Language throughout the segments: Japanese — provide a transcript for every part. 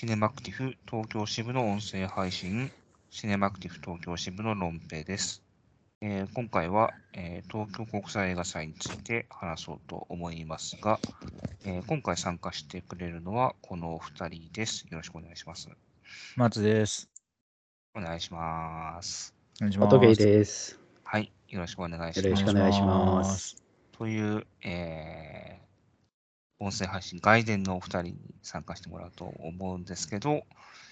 シネマクティフ東京支部の音声配信、シネマクティフ東京支部のロンペです。今回は、東京国際映画祭について話そうと思いますが、今回参加してくれるのはこのお二人です。よろしくお願いします。 松です。 お願いします。 お願いし音ゲイます。 です。 はい、よろしくお願いしよろます。 しくお願いします。 という、音声配信、外伝のお二人に参加してもらうと思うんですけど、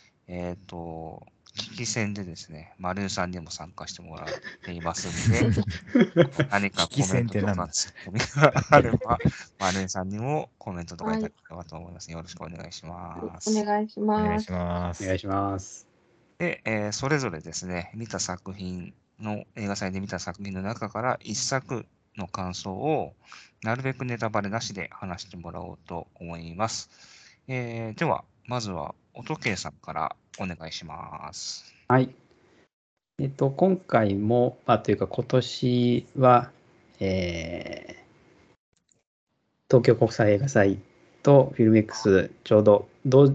聞き戦でですね、マルーさんにも参加してもらっていますんで、何かコメントとかツッコミがあれば、マルーさんにもコメントとかいただければと思います。よろしくお願いします。 お願いします。 お願いします。 お願いします。 で、それぞれですね、見た作品の、映画祭で見た作品の中から一作の感想をなるべくネタバレなしで話してもらおうと思います。では、まずは音圭さんからお願いします。 はい。今回も、というか今年は、東京国際映画祭とフィルメックスちょうど同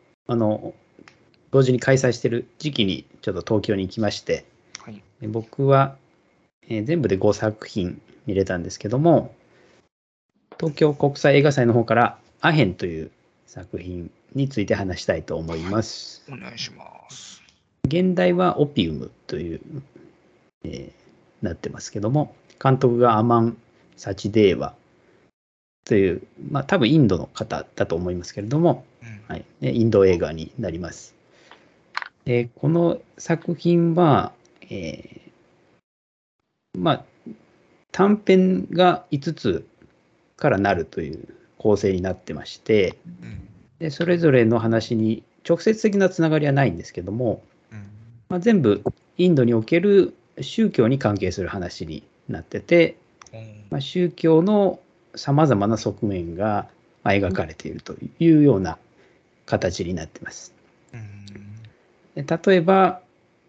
時に開催している時期にちょっと東京に行きまして、 はい、 僕は、全部で5作品見れたんですけども、東京国際映画祭の方からアヘンという作品について話したいと思います。 お願いします。 現代はオピウムという、なってますけども、監督がアマン・サチデーワという、多分インドの方だと思いますけれども、はい、インド映画になります。この作品は、短編が5つからなるという構成になってまして、でそれぞれの話に直接的なつながりはないんですけども、全部インドにおける宗教に関係する話になってて、宗教のさまざまな側面が描かれているというような形になっています。例えば、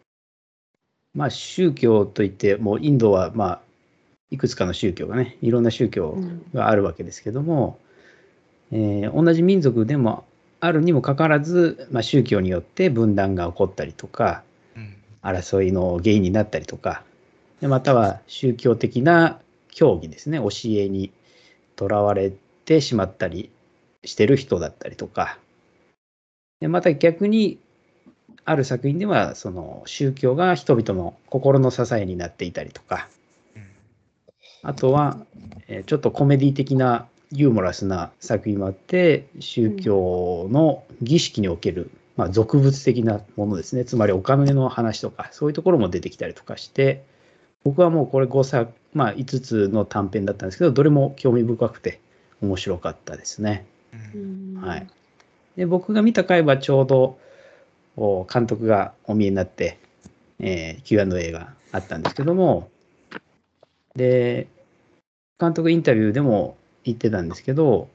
宗教といってもインドはいくつかの宗教がね、いろんな宗教があるわけですけども、同じ民族でもあるにもかかわらず、宗教によって分断が起こったりとか、争いの原因になったりとか、または宗教的な教義ですね、教えにとらわれてしまったりしてる人だったりとか、また逆にある作品ではその宗教が人々の心の支えになっていたりとか、あとはちょっとコメディ的なユーモラスな作品もあって、宗教の儀式における俗物的なものですね、つまりお金の話とかそういうところも出てきたりとかして、僕はもうこれ5つの短編だったんですけど、どれも興味深くて面白かったですね。はい、で僕が見た回はちょうど監督がお見えになって、Q&A があったんですけども、で監督インタビューでも言ってたんですけど、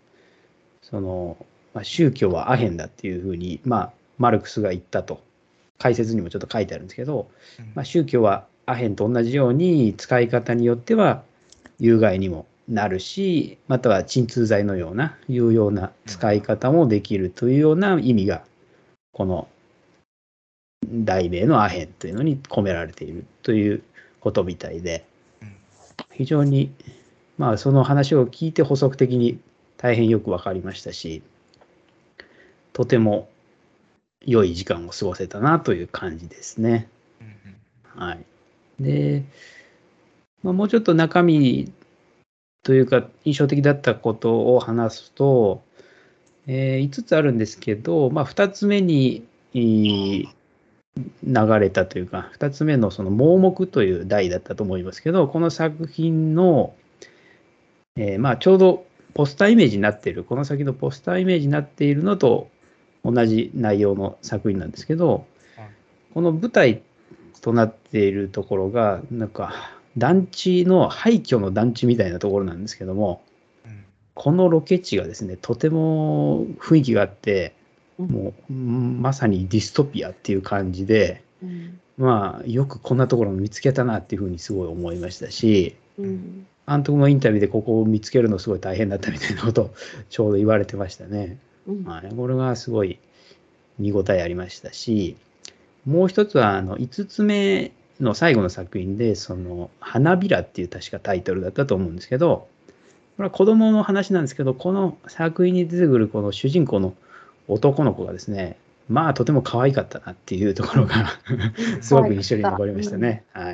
宗教はアヘンだっていうふうに、マルクスが言ったと解説にもちょっと書いてあるんですけど、宗教はアヘンと同じように使い方によっては有害にもなるし、または鎮痛剤のような有用な使い方もできるというような意味がこの題名のアヘンというのに込められているということみたいで、非常にその話を聞いて補足的に大変よく分かりましたし、とても良い時間を過ごせたなという感じですね。はい。で、もうちょっと中身というか印象的だったことを話すと、5つあるんですけど、2つ目に流れたというか、2つ目のその盲目という題だったと思いますけど、この作品の、ちょうどポスターイメージになっている、この先のポスターイメージになっているのと同じ内容の作品なんですけど、この舞台となっているところがなんか団地の廃墟の団地みたいなところなんですけども、このロケ地がですね、とても雰囲気があって、もうまさにディストピアっていう感じで、よくこんなところを見つけたなっていうふうにすごい思いましたし、監督のインタビューでここを見つけるのすごい大変だったみたいなことをちょうど言われてましたね。これがすごい見応えありましたし、もう一つは5つ目の最後の作品で、花びらっていう確かタイトルだったと思うんですけど、これは子供の話なんですけど、この作品に出てくるこの主人公の男の子がですね、まあとても可愛かったなっていうところがすごく印象に残りましたね。はい。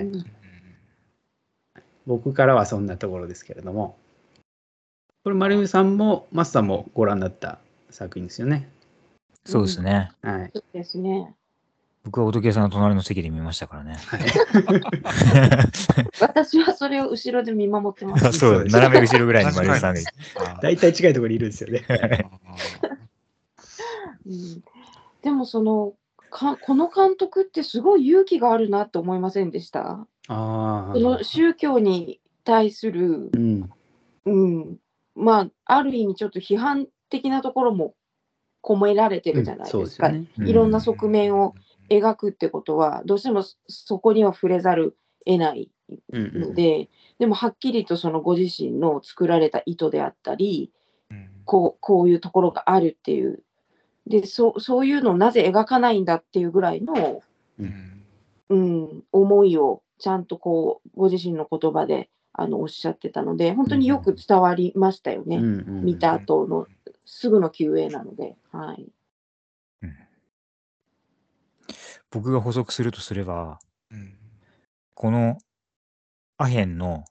僕からはそんなところですけれども、これ、丸海さんもマスさんもご覧になった作品ですよね。 そうですね。 はい。 そうですね。 僕はおとけさんの隣の席で見ましたからね。 はい。 私はそれを後ろで見守ってまあす。 そう、斜め後ろぐらいに丸井さんがいて。 大体近いところにいるんですよね。 うんでもこの監督ってすごい勇気があるなと思いませんでした？ ああ。 その宗教に対する、まあ、ある意味ちょっと批判的なところも込められてるじゃないですか。いろんな側面を描くってことは、どうしてもそこには触れざる得ないので、でもはっきりとそのご自身の作られた意図であったり、こういうところがあるっていう。で、そういうのをなぜ描かないんだっていうぐらいの、思いをちゃんとご自身の言葉でおっしゃってたので、本当によく伝わりましたよね。見た後のすぐの QA なので。はい。 僕が補足するとすれば、このアヘンの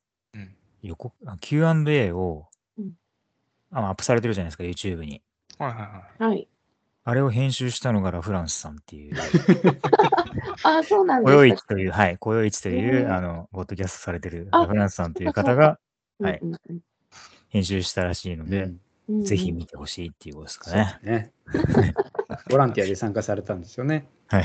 Q&A をアップされてるじゃないですか、YouTube に。 はい。 あれを編集したのがラ・フランスさんっていう。 あ、そうなんですか。 雇用市という、はい、雇用市という、ポッドキャストされてるラ・フランスさんという方が、はい、編集したらしいので、ぜひ見てほしいっていうことですかね。 ボランティアで参加されたんですよね。 はい。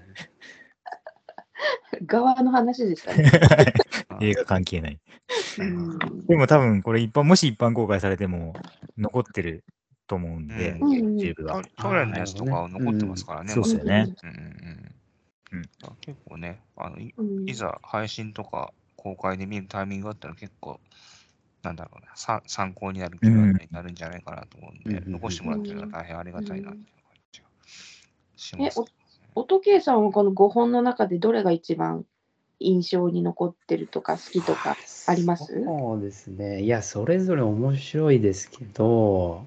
側の話でしたね。 映画関係ない。でも多分これもし一般公開されても残ってると思うんで、YouTube が。 去年のやつとか残ってますからね。 そうですよね。 結構ね、いざ配信とか公開で見るタイミングがあったら結構、なんだろうな、参考になる気になるんじゃないかなと思うんで、残してもらってるのは大変ありがたいなっていう感じがします。 音圭さんはこの5本の中でどれが一番印象に残ってるとか好きとかあります？ そうですね。いや、それぞれ面白いですけど、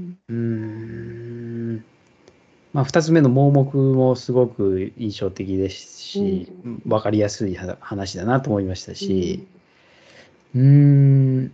まあ、2つ目の盲目もすごく印象的ですし、分かりやすい話だなと思いましたし、3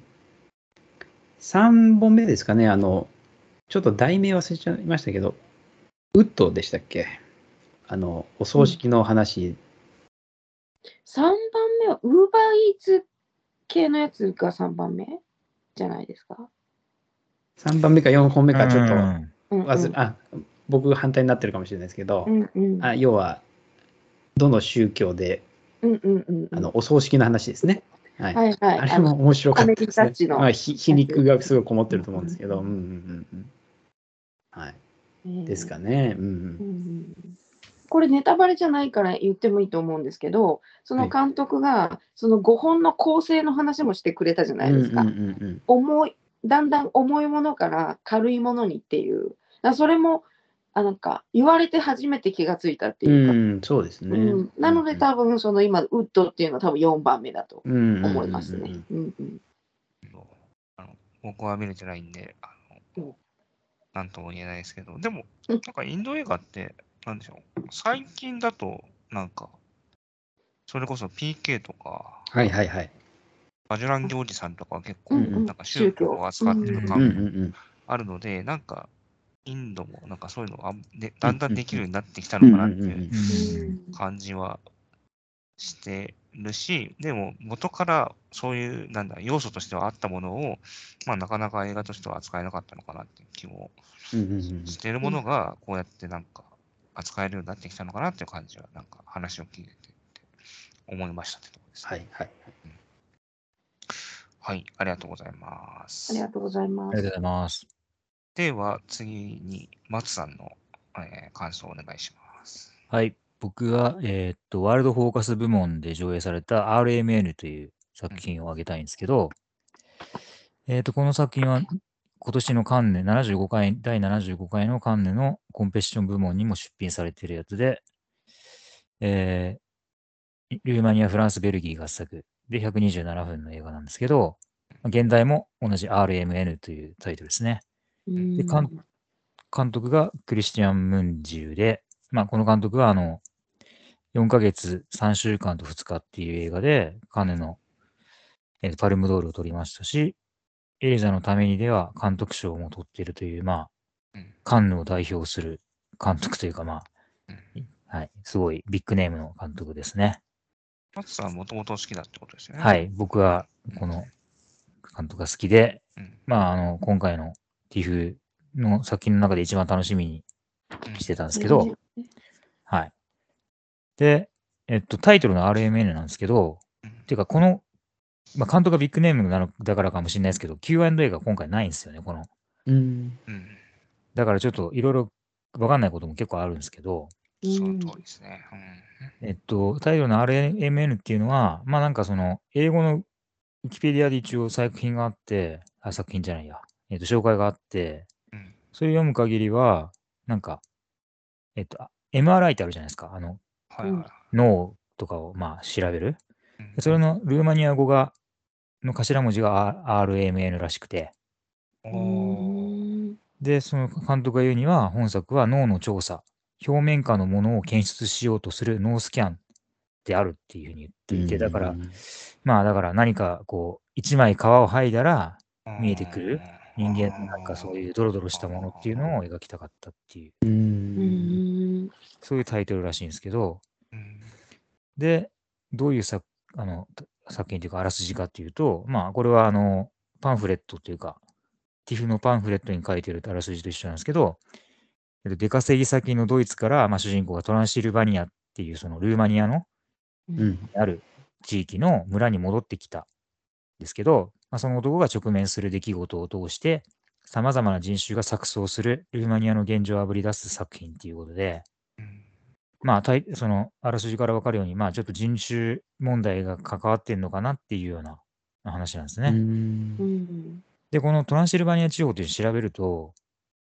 本目ですかね、ちょっと題名忘れちゃいましたけど、ウッドでしたっけ？お葬式の話。 3番目はウーバーイーツ系のやつが3番目じゃないですか ？3番目か4本目かちょっと僕反対になってるかもしれないですけど、要はどの宗教でお葬式の話ですね。あれも面白かったですね。皮肉がすごいこもってると思うんですけど、ですかね。 これネタバレじゃないから言ってもいいと思うんですけど、その監督がその5本の構成の話もしてくれたじゃないですか。だんだん重いものから軽いものにっていう、それもなんか言われて初めて気がついたっていうか、 そうですね。 なので多分その今ウッドっていうのは多分4番目だと思いますね。 僕は見れてないんで、なんとも言えないですけど、でも、なんかインド映画って、なんでしょう、最近だと、なんか、それこそ PK とか、バジュラン行司さんとかは結構、なんか宗教を扱ってる感があるので、なんか、インドもなんかそういうのがだんだんできるようになってきたのかなっていう感じはしてるし、でも元からそういう要素としてはあったものを、まあ、なかなか映画としては扱えなかったのかなっていう気もしているものが、こうやってなんか扱えるようになってきたのかなっていう感じは、なんか話を聞いてて思いましたってところですね。はい、ありがとうございます。 ありがとうございます。 ありがとうございます。 では次に松さんの、感想をお願いします。 はい。僕は、ワールドフォーカス部門で上映された RMN という作品を挙げたいんですけど、この作品は今年のカンヌ、第75回のカンヌのコンペティション部門にも出品されているやつで、ルーマニア、フランス、ベルギー合作で127分の映画なんですけど、現代も同じ RMN というタイトルですね。で監督がクリスティアン・ムンジュで、この監督は4ヶ月3週間と2日っていう映画でカンヌのパルムドールを取りましたし、エリザのためにでは監督賞も取っているという、カンヌを代表する監督というか、はい、すごいビッグネームの監督ですね。 松さんはもともと好きだってことですよね。 はい、僕はこの監督が好きで、今回の TIFF の作品の中で一番楽しみにしてたんですけど、はい。で、タイトルの RMN なんですけど、っていうか、この、監督がビッグネームだからかもしれないですけど、Q&A が今回ないんですよね、この。だからちょっといろいろ分かんないことも結構あるんですけど、 その通りですね。 タイトルの RMN っていうのは、なんかその、英語のウィキペディアで一応作品があって、作品じゃないや、紹介があって、それ読む限りは、なんか、MRI ってあるじゃないですか。脳とかを調べる。それのルーマニア語の頭文字が RMN らしくて。で、その監督が言うには、本作は脳の調査、表面下のものを検出しようとする脳スキャンであるっていうふうに言っていて、だから、だから何かこう、一枚皮を剥いだら見えてくる人間のなんかそういうドロドロしたものっていうのを描きたかったっていう、そういうタイトルらしいんですけど、で、どういう作品というか、あらすじかっていうと、これはパンフレットというか、TIFF のパンフレットに書いてるあらすじと一緒なんですけど、出稼ぎ先のドイツから、主人公がトランシルバニアっていうそのルーマニアのある地域の村に戻ってきたんですけど、その男が直面する出来事を通して、様々な人種が錯綜するルーマニアの現状をあぶり出す作品っていうことで、そのあらすじから分かるように、ちょっと人種問題が関わってんのかなっていうような話なんですね。で、このトランシルバニア地方というのを調べると、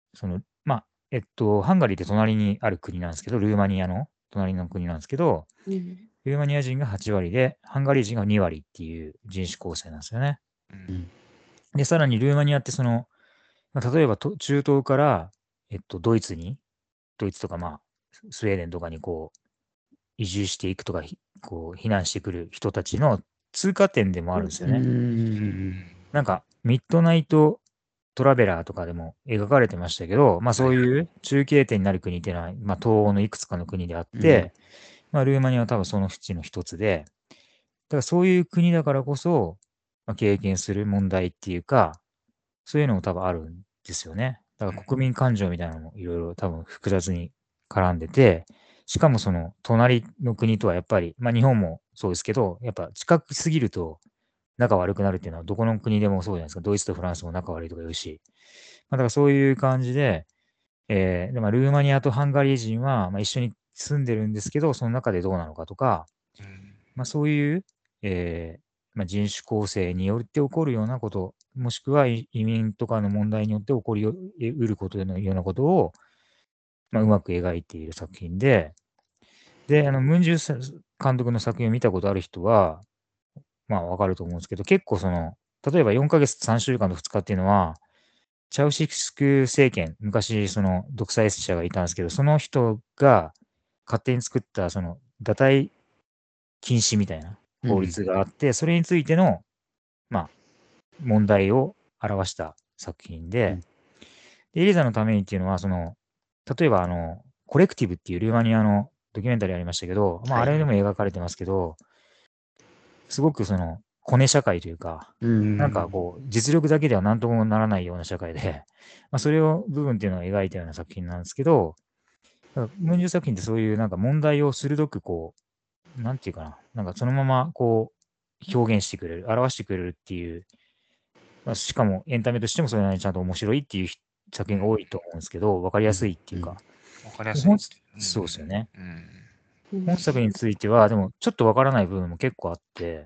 ハンガリーって隣にある国なんですけど、ルーマニアの隣の国なんですけど、ルーマニア人が8割で、ハンガリー人が2割っていう人種構成なんですよね。で、さらにルーマニアって例えば中東から、ドイツとかスウェーデンとかにこう、移住していくとか、こう、避難してくる人たちの通過点でもあるんですよね。なんか、ミッドナイトトラベラーとかでも描かれてましたけど、そういう中継点になる国っていうのは、東欧のいくつかの国であって、ルーマニアは多分そのうちの一つで、だからそういう国だからこそ、経験する問題っていうか、そういうのも多分あるんですよね。だから国民感情みたいなのもいろいろ多分複雑に絡んでて、しかもその隣の国とはやっぱり、日本もそうですけど、やっぱ近くすぎると仲悪くなるっていうのはどこの国でもそうじゃないですか。ドイツとフランスも仲悪いとか言うし。だからそういう感じで、でルーマニアとハンガリー人は、一緒に住んでるんですけど、その中でどうなのかとか、そういう、人種構成によって起こるようなこと、もしくは移民とかの問題によって起こりうることのようなことを、うまく描いている作品で、ムンジュ監督の作品を見たことある人は、わかると思うんですけど、結構例えば4ヶ月3週間と2日っていうのは、チャウシスク政権、昔独裁者がいたんですけど、その人が勝手に作った堕胎禁止みたいな法律があって、それについての、問題を表した作品で、エリザのためにっていうのは、例えばコレクティブっていうルーマニアのドキュメンタリーありましたけど、あれでも描かれてますけど、すごくコネ社会というか、なんかこう、実力だけでは何ともならないような社会で、それを部分っていうのを描いたような作品なんですけど、ムンジュ作品ってそういうなんか問題を鋭くこう、なんていうかな、なんかそのままこう、表現してくれる、表してくれるっていう、しかもエンタメとしてもそれなりにちゃんと面白いっていう作品が多いと思うんですけど、わかりやすいっていうか。 わかりやすい。 そうですよね。本作については、でもちょっとわからない部分も結構あって、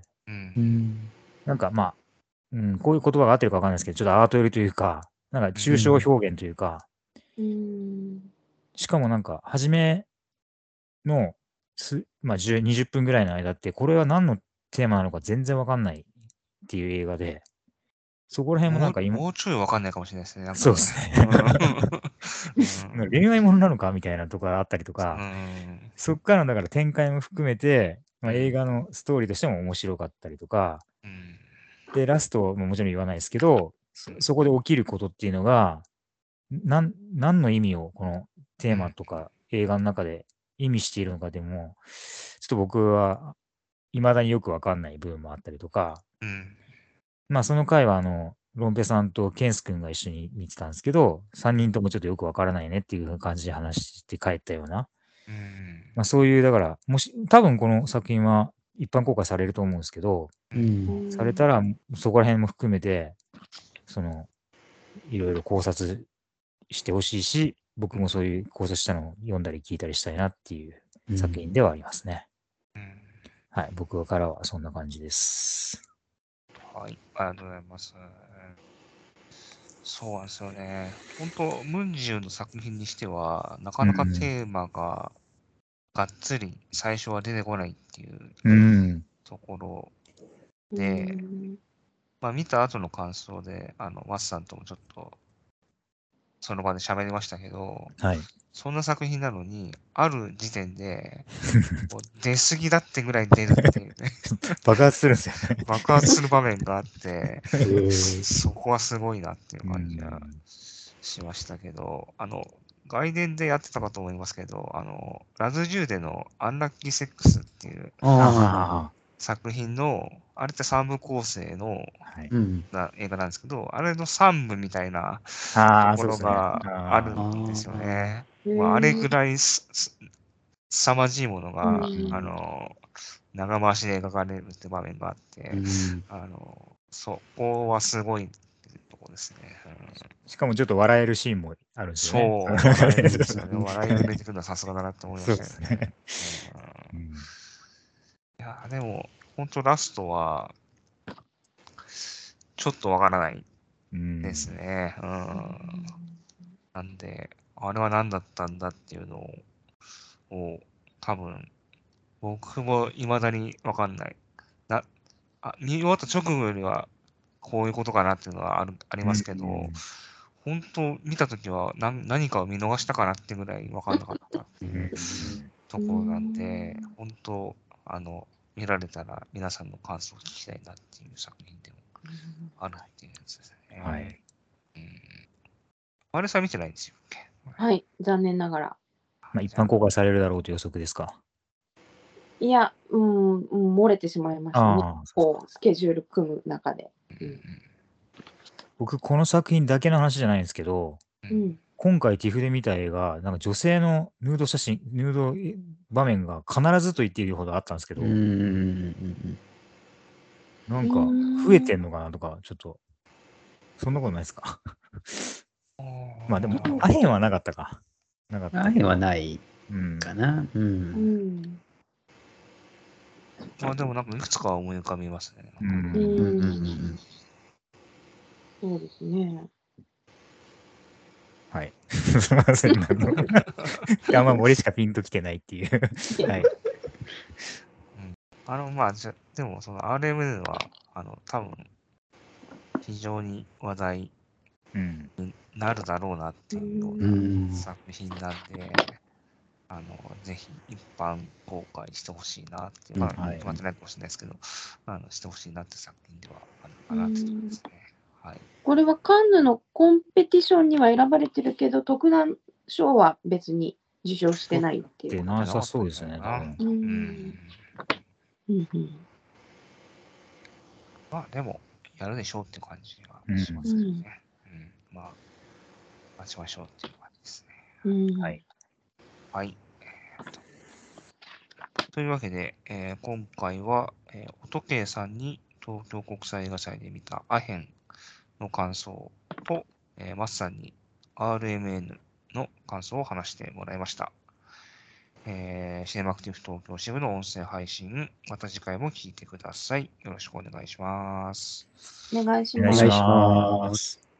なんかこういう言葉が合ってるかわかんないですけど、ちょっとアート寄りというか、 なんか抽象表現というか、しかもなんか、初めのまあ、20分ぐらいの間って、これは何のテーマなのか全然わかんないっていう映画で、そこら辺もなんかもうちょいわかんないかもしれないですね。なんかそうですね。恋愛ものなのかみたいなところがあったりとか、そっからだから展開も含めて、まあ、映画のストーリーとしても面白かったりとか、で、ラストももちろん言わないですけど、そこで起きることっていうのが、何の意味をこのテーマとか映画の中で意味しているのかでも、ちょっと僕は未だによくわかんない部分もあったりとか、まあその回はロンペさんとケンス君が一緒に見てたんですけど、3人ともちょっとよくわからないねっていう感じで話して帰ったような、まあそういう、だから、多分この作品は一般公開されると思うんですけど、されたらそこら辺も含めて、いろいろ考察してほしいし、僕もそういう考察したのを読んだり聞いたりしたいなっていう作品ではありますね。はい、僕からはそんな感じです。 はい、ありがとうございます。そうなんですよね。本当、ムンジュの作品にしては、なかなかテーマががっつり最初は出てこないっていうところで、まあ見た後の感想で、マスさんともちょっとその場で喋りましたけど、 はい、 そんな作品なのに、ある時点で、出過ぎだってぐらい出るっていうね。 爆発するんですよね。 爆発する場面があって、そこはすごいなっていう感じがしましたけど、外伝でやってたかと思いますけど、ラズジューデのアンラッキーセックスっていう作品の、あれって3部構成の映画なんですけど、あれの3部みたいなところがあるんですよね。まあ、あれぐらい凄まじいものが、長回しで描かれるって場面があって、そこはすごいとこですね。 しかもちょっと笑えるシーンもあるんですよね。 そう、笑えるんですよね。笑いを入れてくるのはさすがだなって思いましたよね。いや、でも、本当ラストは、ちょっとわからないですね。なんで、あれは何だったんだっていうのを、多分、僕も未だにわかんない。見終わった直後よりは、こういうことかなっていうのはありますけど、本当見たときは何かを見逃したかなってぐらい分かんなかったっていうところなんで、本当、見られたら皆さんの感想を聞きたいなっていう作品でもあるっていうやつですね。はい。あれさん見てないんですよ。 はい、残念ながら。 まあ、一般公開されるだろうという予測ですか。 いや、漏れてしまいましたね。こう、スケジュール組む中で。 僕、この作品だけの話じゃないんですけど、今回 TIFF で見た映画、なんか女性のヌード写真、ヌード場面が必ずと言っているほどあったんですけど、なんか増えてんのかなとか、ちょっと、そんなことないですか。まあでも、アヘンはなかったか。 アヘンはないかな。 まあでもなんかいくつか思い浮かびますね。 そうですね。 はい。すみません。あんま森しかピンときてないっていう。はい。 まあ、でもその RMN は、多分、非常に話題になるだろうなっていうような作品なんで、ぜひ一般公開してほしいなっていう、まあ、決まってないかもしれないですけど、してほしいなって作品ではあるかなってところですね。はい。 これはカンヌのコンペティションには選ばれてるけど、特段賞は別に受賞してないっていう。 なさそうですね、多分。 まあでも、やるでしょうっていう感じがしますけどね。まあ、待ちましょうっていう感じですね。 はい。 はい。というわけで、今回は、音圭さんに東京国際映画祭で見たアヘンの感想と、マスさんに RMN の感想を話してもらいました。シネマクティブ東京支部の音声配信、また次回も聞いてください。よろしくお願いします。 お願いします。